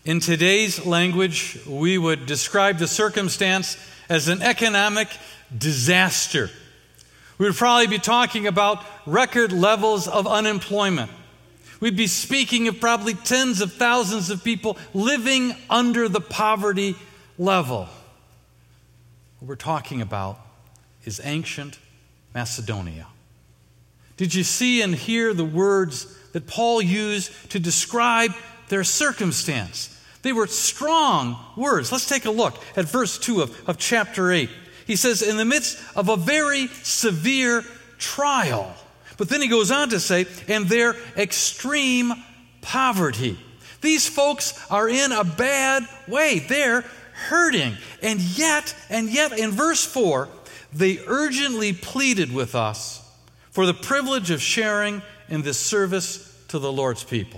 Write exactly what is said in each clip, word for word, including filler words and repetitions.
In today's language, we would describe the circumstance as an economic disaster. We would probably be talking about record levels of unemployment. We'd be speaking of probably tens of thousands of people living under the poverty level. What we're talking about is ancient Macedonia. Did you see and hear the words that Paul used to describe their circumstance? They were strong words. Let's take a look at verse two of, of chapter eight. He says, in the midst of a very severe trial. But then he goes on to say, and their extreme poverty. These folks are in a bad way. They're hurting. And yet, and yet in verse four, they urgently pleaded with us for the privilege of sharing in this service to the Lord's people.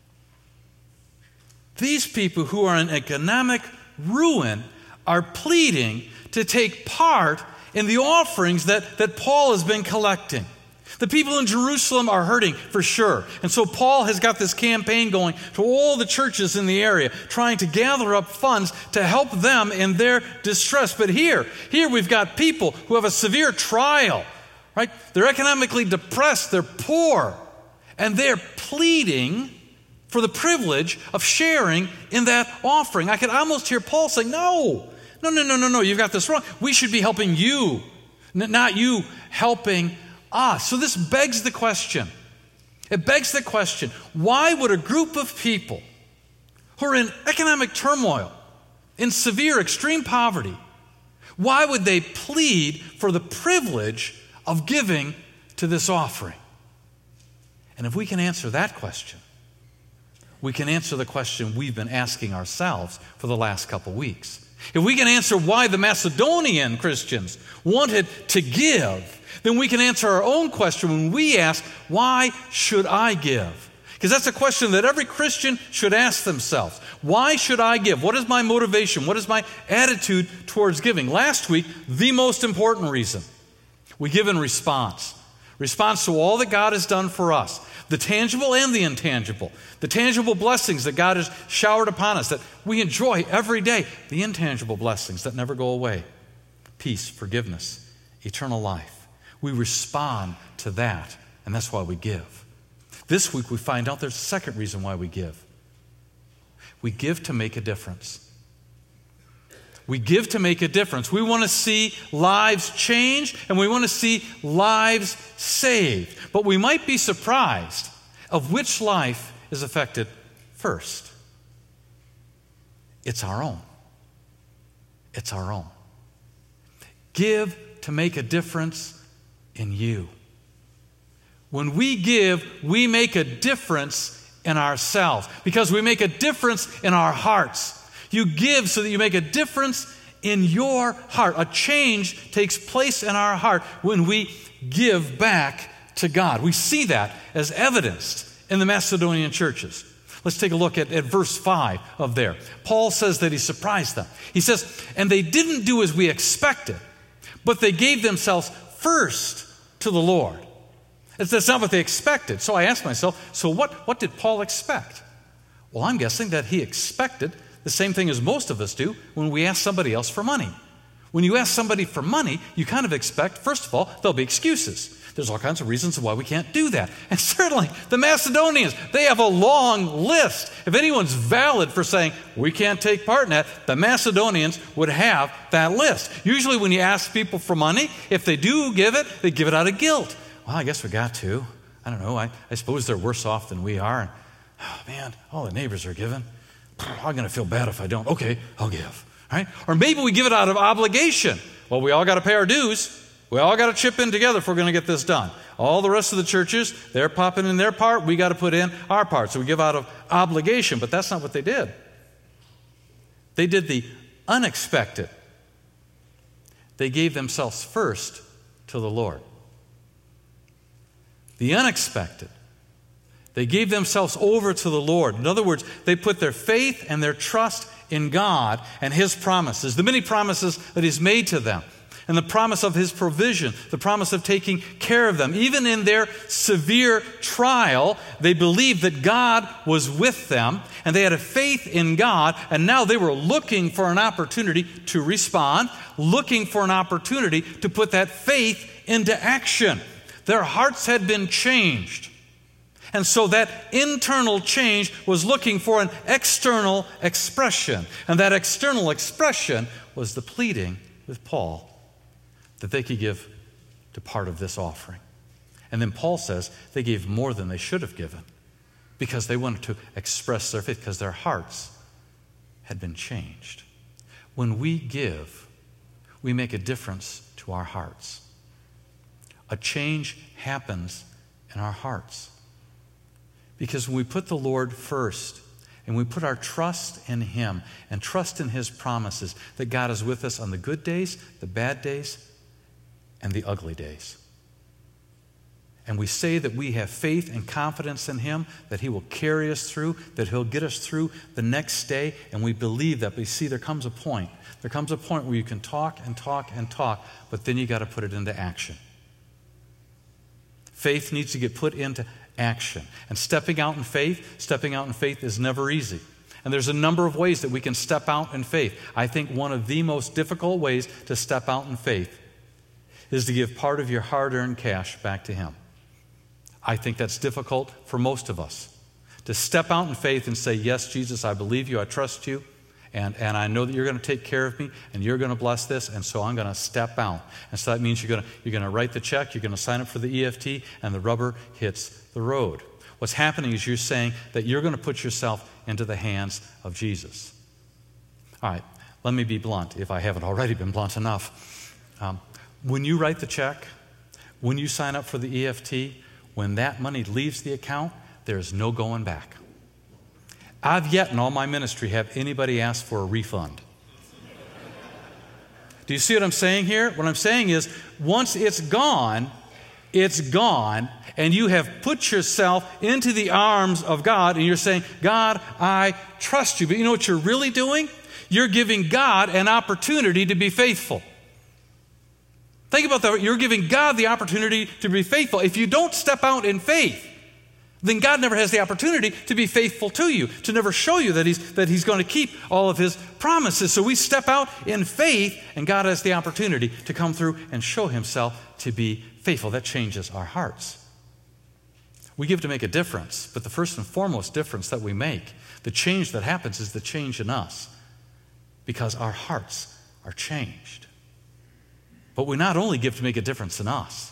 These people who are in economic ruin are pleading to take part in the offerings that, that Paul has been collecting. The people in Jerusalem are hurting for sure. And so Paul has got this campaign going to all the churches in the area, trying to gather up funds to help them in their distress. But here, here we've got people who have a severe trial, right? They're economically depressed, they're poor, and they're pleading for the privilege of sharing in that offering. I could almost hear Paul saying, no, no, no, no, no, no, you've got this wrong. We should be helping you, not you helping us. So this begs the question. It begs the question, why would a group of people who are in economic turmoil, in severe, extreme poverty, why would they plead for the privilege of giving to this offering? And if we can answer that question, we can answer the question we've been asking ourselves for the last couple weeks. If we can answer why the Macedonian Christians wanted to give, then we can answer our own question when we ask, why should I give? Because that's a question that every Christian should ask themselves. Why should I give? What is my motivation? What is my attitude towards giving? Last week, the most important reason. We give in response. Response to all that God has done for us. The tangible and the intangible. The tangible blessings that God has showered upon us that we enjoy every day. The intangible blessings that never go away. Peace, forgiveness, eternal life. We respond to that, and that's why we give. This week we find out there's a second reason why we give. We give to make a difference. We give to make a difference. We want to see lives changed, and we want to see lives saved. But we might be surprised of which life is affected first. It's our own. It's our own. Give to make a difference in you. When we give, we make a difference in ourselves because we make a difference in our hearts. You give so that you make a difference in your heart. A change takes place in our heart when we give back to God. We see that as evidenced in the Macedonian churches. Let's take a look at, at verse five of there. Paul says that he surprised them. He says, and they didn't do as we expected, but they gave themselves first to the Lord. That's not what they expected. So I asked myself, so what, what did Paul expect? Well, I'm guessing that he expected the same thing as most of us do when we ask somebody else for money. When you ask somebody for money, you kind of expect, first of all, there'll be excuses. There's all kinds of reasons why we can't do that. And certainly, the Macedonians, they have a long list. If anyone's valid for saying, we can't take part in that, the Macedonians would have that list. Usually when you ask people for money, if they do give it, they give it out of guilt. Well, I guess we got to. I don't know. I, I suppose they're worse off than we are. And, oh, man, all the neighbors are giving. I'm going to feel bad if I don't. Okay, I'll give. Right? Or maybe we give it out of obligation. Well, we all got to pay our dues. We all got to chip in together if we're going to get this done. All the rest of the churches, they're popping in their part. We got to put in our part. So we give out of obligation. But that's not what they did. They did the unexpected. They gave themselves first to the Lord. The unexpected. They gave themselves over to the Lord. In other words, they put their faith and their trust in God and His promises, the many promises that He's made to them. and the promise of his provision, the promise of taking care of them. Even in their severe trial, they believed that God was with them, and they had a faith in God, and now they were looking for an opportunity to respond, looking for an opportunity to put that faith into action. Their hearts had been changed. And so that internal change was looking for an external expression. And that external expression was the pleading with Paul that they could give to part of this offering. And then Paul says they gave more than they should have given because they wanted to express their faith, because their hearts had been changed. When we give, we make a difference to our hearts. A change happens in our hearts. Because when we put the Lord first, and we put our trust in him and trust in his promises that God is with us on the good days, the bad days, and the ugly days. And we say that we have faith and confidence in him, that he will carry us through, that he'll get us through the next day, and we believe that. But you see, there comes a point. There comes a point where you can talk and talk and talk, but then you got to put it into action. Faith needs to get put into action. And stepping out in faith, stepping out in faith is never easy. And there's a number of ways that we can step out in faith. I think one of the most difficult ways to step out in faith is to give part of your hard-earned cash back to him. I think that's difficult for most of us. To step out in faith and say, yes, Jesus, I believe you, I trust you, and, and I know that you're going to take care of me, and you're going to bless this, and so I'm going to step out. And so that means you're going to, you're going to write the check, you're going to sign up for the E F T, and the rubber hits the road. What's happening is you're saying that you're going to put yourself into the hands of Jesus. All right, let me be blunt, if I haven't already been blunt enough. Um, when you write the check, when you sign up for the E F T, when that money leaves the account, there's no going back. I've yet in all my ministry have anybody ask for a refund. Do you see what I'm saying here? What I'm saying is, once it's gone, it's gone, and you have put yourself into the arms of God, and you're saying, God, I trust you. But you know what you're really doing? You're giving God an opportunity to be faithful. Think about that. You're giving God the opportunity to be faithful. If you don't step out in faith, then God never has the opportunity to be faithful to you, to never show you that he's, that he's going to keep all of his promises. So we step out in faith, and God has the opportunity to come through and show himself to be faithful. That changes our hearts. We give to make a difference, but the first and foremost difference that we make, the change that happens, is the change in us, because our hearts are changed. But we not only give to make a difference in us,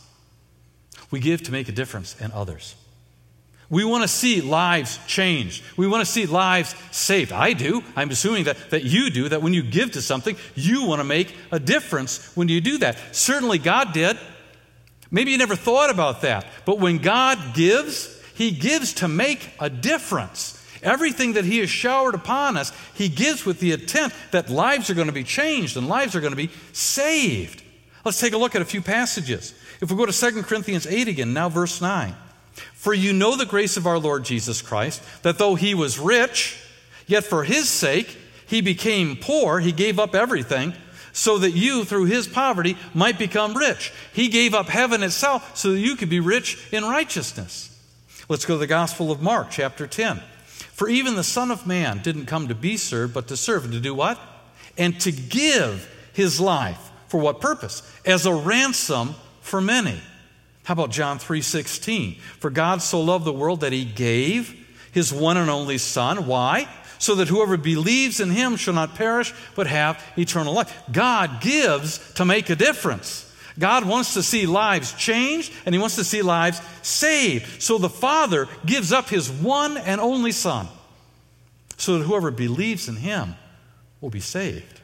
we give to make a difference in others. We want to see lives changed. We want to see lives saved. I do. I'm assuming that, that you do, that when you give to something, you want to make a difference when you do that. Certainly God did. Maybe you never thought about that. But when God gives, he gives to make a difference. Everything that he has showered upon us, he gives with the intent that lives are going to be changed and lives are going to be saved. Let's take a look at a few passages. If we go to Second Corinthians eight again, now verse nine. For you know the grace of our Lord Jesus Christ, that though he was rich, yet for his sake he became poor, he gave up everything, so that you through his poverty might become rich. He gave up heaven itself so that you could be rich in righteousness. Let's go to the Gospel of Mark, chapter ten. For even the Son of Man didn't come to be served, but to serve, and to do what? And to give his life. For what purpose? As a ransom for many. How about John three sixteen? For God so loved the world that he gave his one and only Son. Why? So that whoever believes in him shall not perish, but have eternal life. God gives to make a difference. God wants to see lives changed, and he wants to see lives saved. So the Father gives up his one and only Son, so that whoever believes in him will be saved.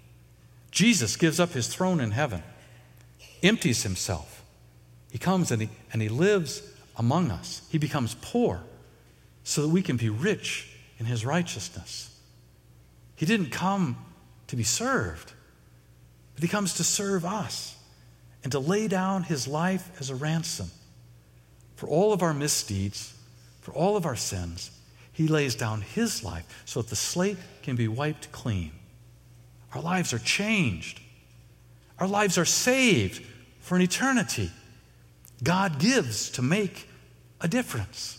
Jesus gives up his throne in heaven, empties himself. He comes and he, and he lives among us. He becomes poor so that we can be rich in his righteousness. He didn't come to be served, but he comes to serve us and to lay down his life as a ransom for all of our misdeeds, for all of our sins. He lays down his life so that the slate can be wiped clean. Our lives are changed. Our lives are saved for an eternity. God gives to make a difference.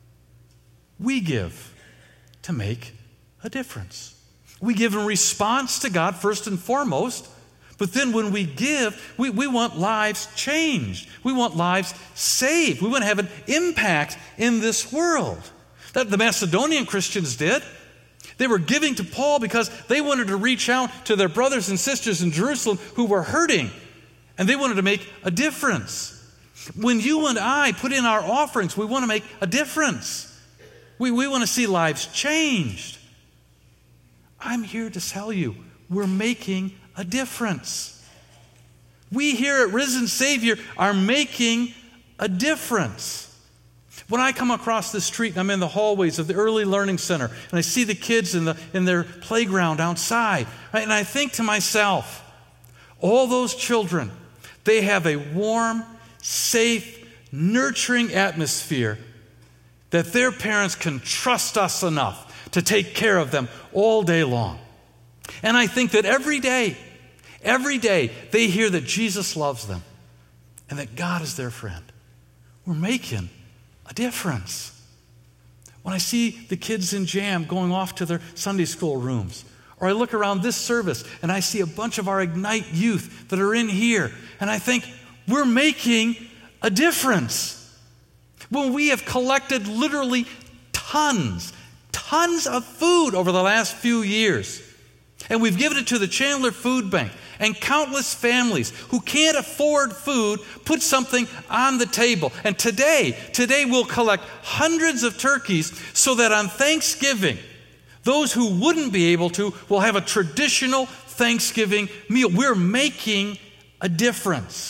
We give to make a difference. We give in response to God first and foremost, but then when we give, we, we want lives changed. We want lives saved. We want to have an impact in this world. That the Macedonian Christians did. They were giving to Paul because they wanted to reach out to their brothers and sisters in Jerusalem who were hurting, and they wanted to make a difference. When you and I put in our offerings, we want to make a difference. We, we want to see lives changed. I'm here to tell you, we're making a difference. We here at Risen Savior are making a difference. When I come across the street and I'm in the hallways of the Early Learning Center and I see the kids in, the, in their playground outside, right, and I think to myself, all those children, they have a warm, safe, nurturing atmosphere that their parents can trust us enough to take care of them all day long. And I think that every day, every day, they hear that Jesus loves them and that God is their friend. We're making a difference. When I see the kids in Jam going off to their Sunday school rooms, or I look around this service and I see a bunch of our Ignite youth that are in here, and I think, we're making a difference. When we have collected literally tons, tons of food over the last few years, and we've given it to the Chandler Food Bank, and countless families who can't afford food put something on the table. And today, today we'll collect hundreds of turkeys so that on Thanksgiving, those who wouldn't be able to will have a traditional Thanksgiving meal. We're making a difference.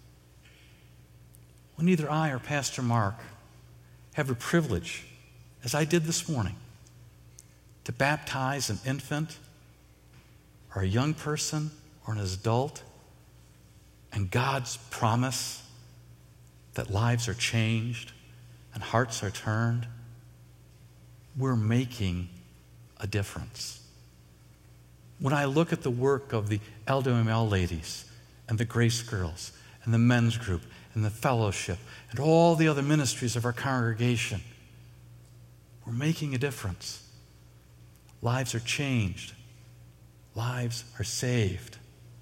When neither I or Pastor Mark have the privilege, as I did this morning, to baptize an infant or a young person or an adult, and God's promise that lives are changed and hearts are turned, we're making a difference. When I look at the work of the L W M L ladies and the Grace Girls and the men's group and the fellowship and all the other ministries of our congregation, we're making a difference. Lives are changed. Lives are saved.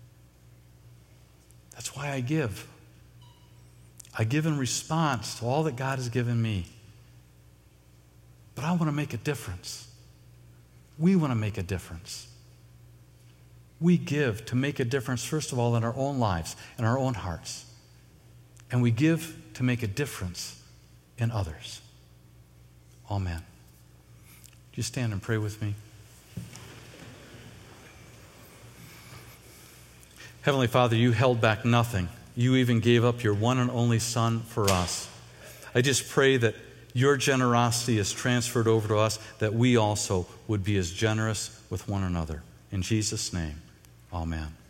That's why I give. I give in response to all that God has given me. But I want to make a difference. We want to make a difference. We give to make a difference, first of all, in our own lives, in our own hearts. And we give to make a difference in others. Amen. Would you stand and pray with me? Heavenly Father, you held back nothing. You even gave up your one and only Son for us. I just pray that your generosity is transferred over to us, that we also would be as generous with one another. In Jesus' name, amen.